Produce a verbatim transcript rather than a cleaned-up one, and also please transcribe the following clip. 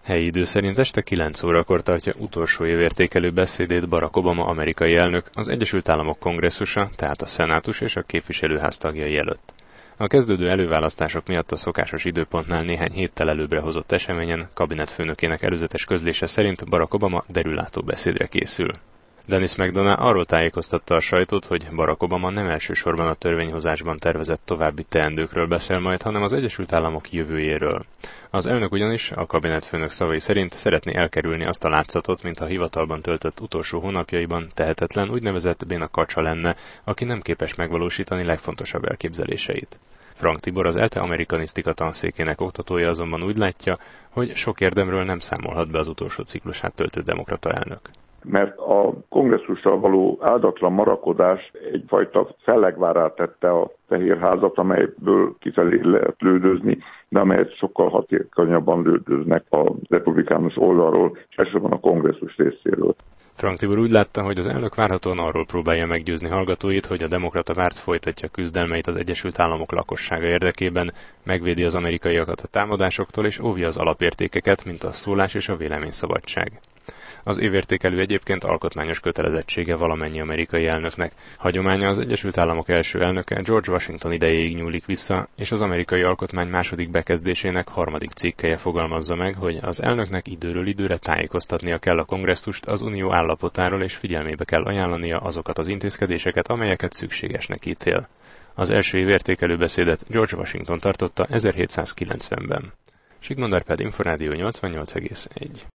Helyi idő szerint este kilenc órakor tartja utolsó évértékelő beszédét Barack Obama amerikai elnök az Egyesült Államok kongresszusa, tehát a szenátus és a képviselőház tagjai előtt. A kezdődő előválasztások miatt a szokásos időpontnál néhány héttel előbbre hozott eseményen kabinetfőnökének előzetes közlése szerint Barack Obama derülátó beszédre készül. Dennis McDonough arról tájékoztatta a sajtót, hogy Barack Obama nem elsősorban a törvényhozásban tervezett további teendőkről beszél majd, hanem az Egyesült Államok jövőjéről. Az elnök ugyanis, a kabinetfőnök szavai szerint szeretné elkerülni azt a látszatot, mintha hivatalban töltött utolsó hónapjaiban tehetetlen úgynevezett béna kacsa lenne, aki nem képes megvalósítani legfontosabb elképzeléseit. Frank Tibor, az ELTE amerikanisztika tanszékének oktatója azonban úgy látja, hogy sok érdemről nem számolhat be az utolsó ciklusát töltő demokrata elnök. Mert a kongresszussal való áldatlan marakodás egyfajta fellegvárá tette a Fehérházat, amelyből kifelé lehet lődözni, de amelyet sokkal hatékonyabban lődöznek a republikánus oldalról, és elsősorban a kongresszus részéről. Frank Tibor úgy látta, hogy az elnök várhatóan arról próbálja meggyőzni hallgatóit, hogy a demokrata párt folytatja küzdelmeit az Egyesült Államok lakossága érdekében, megvédi az amerikaiakat a támadásoktól és óvja az alapértékeket, mint a szólás és a véleményszabadság. Az évértékelő egyébként alkotmányos kötelezettsége valamennyi amerikai elnöknek. Hagyománya az Egyesült Államok első elnöke George Washington idejéig nyúlik vissza, és az amerikai alkotmány második bekezdésének harmadik cikkelye fogalmazza meg, hogy az elnöknek időről időre tájékoztatnia kell a kongresszust az unió állapotáról, és figyelmébe kell ajánlania azokat az intézkedéseket, amelyeket szükségesnek ítél. Az első évértékelő beszédet George Washington tartotta ezerhétszázkilencvenben. Sigmund Árpád, Inforádió nyolcvannyolc egész egy.